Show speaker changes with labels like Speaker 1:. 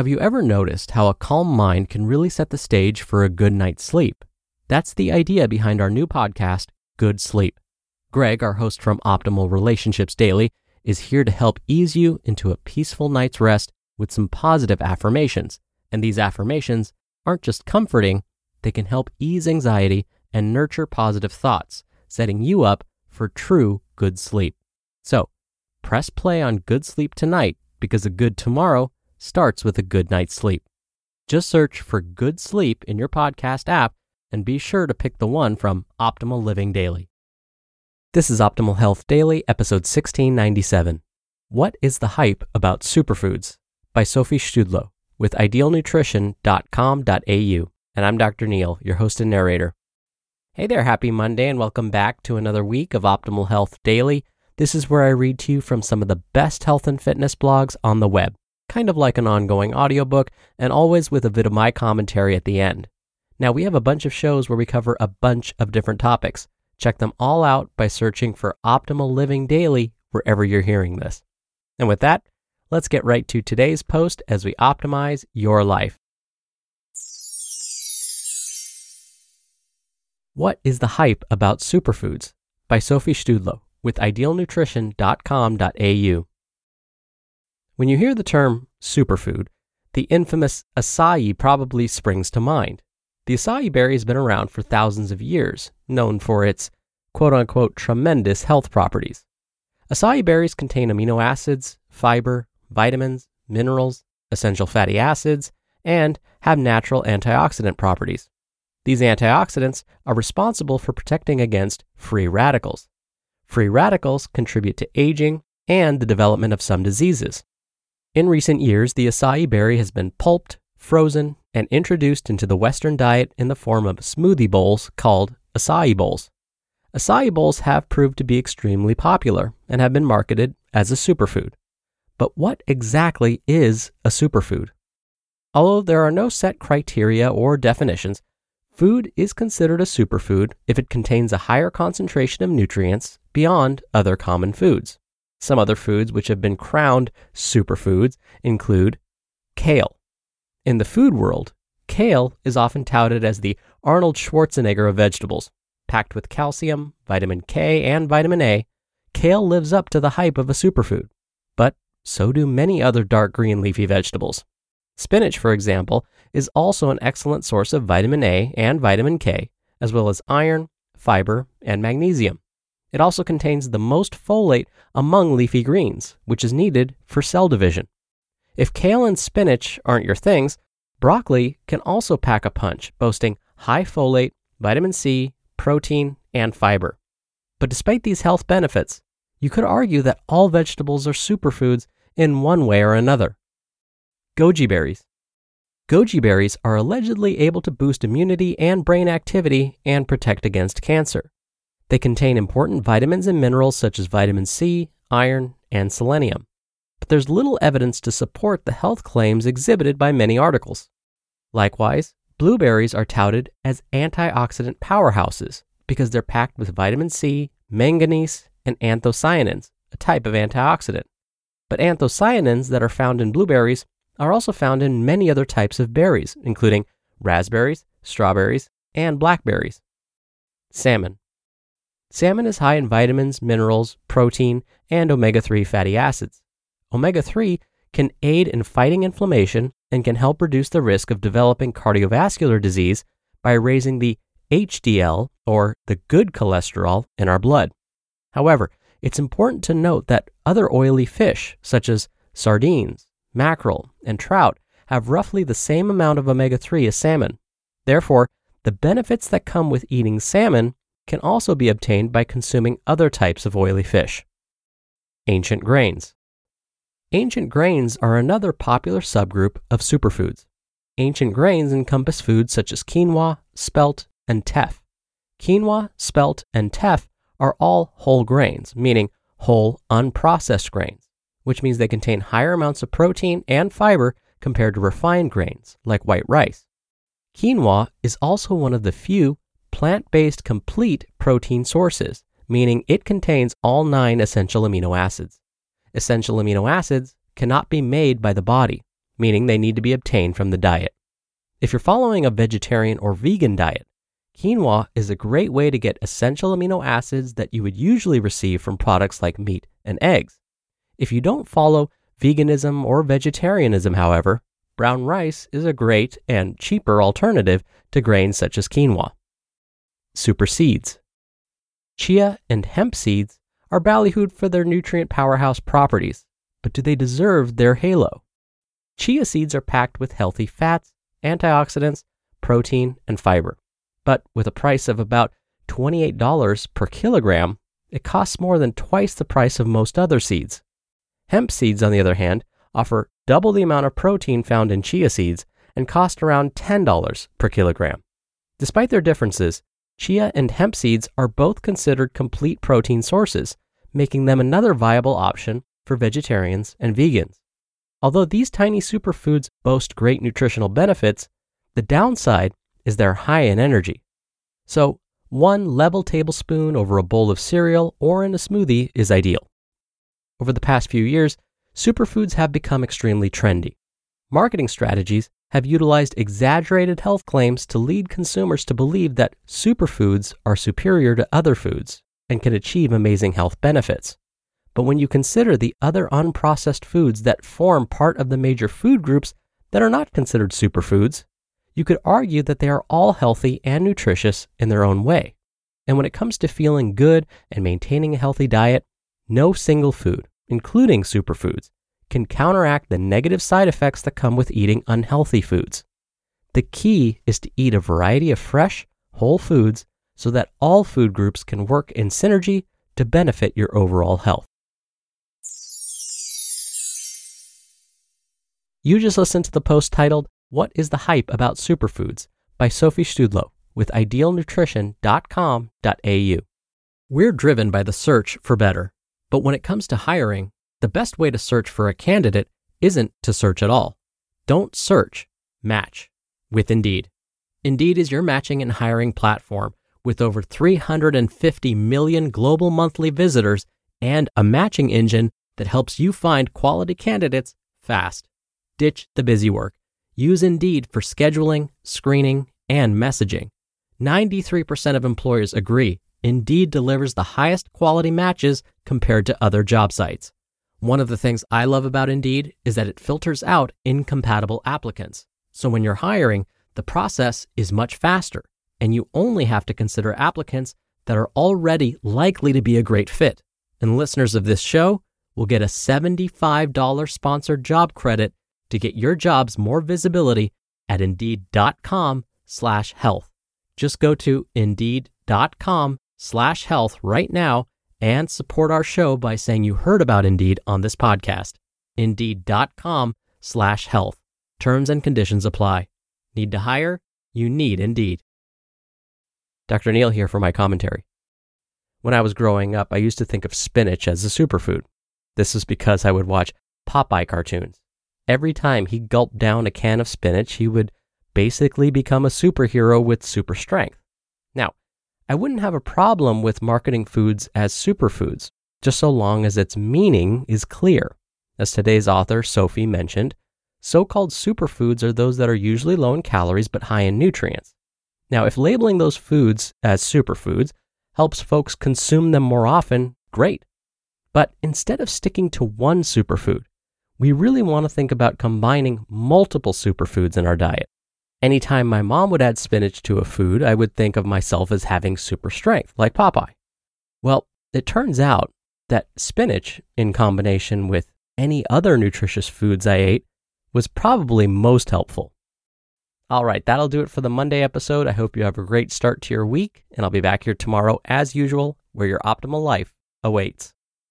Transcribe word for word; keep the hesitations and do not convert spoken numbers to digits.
Speaker 1: Have you ever noticed how a calm mind can really set the stage for a good night's sleep? That's the idea behind our new podcast, Good Sleep. Greg, our host from Optimal Relationships Daily, is here to help ease you into a peaceful night's rest with some positive affirmations. And these affirmations aren't just comforting, they can help ease anxiety and nurture positive thoughts, setting you up for true good sleep. So, press play on Good Sleep tonight because a good tomorrow starts with a good night's sleep. Just search for Good Sleep in your podcast app and be sure to pick the one from Optimal Living Daily. This is Optimal Health Daily, episode sixteen ninety-seven. What is the hype about superfoods? By Sophie Studlow with ideal nutrition dot com dot a u. And I'm Doctor Neil, your host and narrator. Hey there, happy Monday and welcome back to another week of Optimal Health Daily. This is where I read to you from some of the best health and fitness blogs on the web, kind of like an ongoing audiobook, and always with a bit of my commentary at the end. Now, we have a bunch of shows where we cover a bunch of different topics. Check them all out by searching for Optimal Living Daily wherever you're hearing this. And with that, let's get right to today's post as we optimize your life. What is the hype about superfoods? By Sophie Studlow with ideal nutrition dot com dot a u. When you hear the term superfood, the infamous acai probably springs to mind. The acai berry has been around for thousands of years, known for its quote-unquote tremendous health properties. Acai berries contain amino acids, fiber, vitamins, minerals, essential fatty acids, and have natural antioxidant properties. These antioxidants are responsible for protecting against free radicals. Free radicals contribute to aging and the development of some diseases. In recent years, the acai berry has been pulped, frozen, and introduced into the Western diet in the form of smoothie bowls called acai bowls. Acai bowls have proved to be extremely popular and have been marketed as a superfood. But what exactly is a superfood? Although there are no set criteria or definitions, food is considered a superfood if it contains a higher concentration of nutrients beyond other common foods. Some other foods which have been crowned superfoods include kale. In the food world, kale is often touted as the Arnold Schwarzenegger of vegetables. Packed with calcium, vitamin K, and vitamin A, kale lives up to the hype of a superfood. But so do many other dark green leafy vegetables. Spinach, for example, is also an excellent source of vitamin A and vitamin K, as well as iron, fiber, and magnesium. It also contains the most folate among leafy greens, which is needed for cell division. If kale and spinach aren't your things, broccoli can also pack a punch, boasting high folate, vitamin C, protein, and fiber. But despite these health benefits, you could argue that all vegetables are superfoods in one way or another. Goji berries. Goji berries are allegedly able to boost immunity and brain activity and protect against cancer. They contain important vitamins and minerals such as vitamin C, iron, and selenium. But there's little evidence to support the health claims exhibited by many articles. Likewise, blueberries are touted as antioxidant powerhouses because they're packed with vitamin C, manganese, and anthocyanins, a type of antioxidant. But anthocyanins that are found in blueberries are also found in many other types of berries, including raspberries, strawberries, and blackberries. Salmon. Salmon is high in vitamins, minerals, protein, and omega three fatty acids. omega three can aid in fighting inflammation and can help reduce the risk of developing cardiovascular disease by raising the H D L, or the good cholesterol, in our blood. However, it's important to note that other oily fish, such as sardines, mackerel, and trout, have roughly the same amount of omega three as salmon. Therefore, the benefits that come with eating salmon can also be obtained by consuming other types of oily fish. Ancient grains. Ancient grains are another popular subgroup of superfoods. Ancient grains encompass foods such as quinoa, spelt, and teff. Quinoa, spelt, and teff are all whole grains, meaning whole, unprocessed grains, which means they contain higher amounts of protein and fiber compared to refined grains like white rice. Quinoa is also one of the few plant-based complete protein sources, meaning it contains all nine essential amino acids. Essential amino acids cannot be made by the body, meaning they need to be obtained from the diet. If you're following a vegetarian or vegan diet, quinoa is a great way to get essential amino acids that you would usually receive from products like meat and eggs. If you don't follow veganism or vegetarianism, however, brown rice is a great and cheaper alternative to grains such as quinoa. Super seeds. Chia and hemp seeds are ballyhooed for their nutrient powerhouse properties, but do they deserve their halo? Chia seeds are packed with healthy fats, antioxidants, protein, and fiber. But with a price of about twenty-eight dollars per kilogram, it costs more than twice the price of most other seeds. Hemp seeds, on the other hand, offer double the amount of protein found in chia seeds and cost around ten dollars per kilogram. Despite their differences, chia and hemp seeds are both considered complete protein sources, making them another viable option for vegetarians and vegans. Although these tiny superfoods boast great nutritional benefits, the downside is they're high in energy. So, one level tablespoon over a bowl of cereal or in a smoothie is ideal. Over the past few years, superfoods have become extremely trendy. Marketing strategies have utilized exaggerated health claims to lead consumers to believe that superfoods are superior to other foods and can achieve amazing health benefits. But when you consider the other unprocessed foods that form part of the major food groups that are not considered superfoods, you could argue that they are all healthy and nutritious in their own way. And when it comes to feeling good and maintaining a healthy diet, no single food, including superfoods, can counteract the negative side effects that come with eating unhealthy foods. The key is to eat a variety of fresh, whole foods so that all food groups can work in synergy to benefit your overall health. You just listened to the post titled, "What is the Hype About Superfoods?" by Sophie Studlow with ideal nutrition dot com dot a u. We're driven by the search for better, but when it comes to hiring, the best way to search for a candidate isn't to search at all. Don't search, match with Indeed. Indeed is your matching and hiring platform with over three hundred fifty million global monthly visitors and a matching engine that helps you find quality candidates fast. Ditch the busy work. Use Indeed for scheduling, screening, and messaging. ninety-three percent of employers agree Indeed delivers the highest quality matches compared to other job sites. One of the things I love about Indeed is that it filters out incompatible applicants. So when you're hiring, the process is much faster, and you only have to consider applicants that are already likely to be a great fit. And listeners of this show will get a seventy-five dollars sponsored job credit to get your jobs more visibility at Indeed.com slash health. Just go to Indeed.com slash health right now and support our show by saying you heard about Indeed on this podcast. Indeed.com slash health. Terms and conditions apply. Need to hire? You need Indeed. Doctor Neil here for my commentary. When I was growing up, I used to think of spinach as a superfood. This is because I would watch Popeye cartoons. Every time he gulped down a can of spinach, he would basically become a superhero with super strength. Now, I wouldn't have a problem with marketing foods as superfoods, just so long as its meaning is clear. As today's author, Sophie, mentioned, so-called superfoods are those that are usually low in calories but high in nutrients. Now, if labeling those foods as superfoods helps folks consume them more often, great. But instead of sticking to one superfood, we really want to think about combining multiple superfoods in our diet. Anytime my mom would add spinach to a food, I would think of myself as having super strength, like Popeye. Well, it turns out that spinach, in combination with any other nutritious foods I ate, was probably most helpful. All right, that'll do it for the Monday episode. I hope you have a great start to your week, and I'll be back here tomorrow as usual, where your optimal life awaits.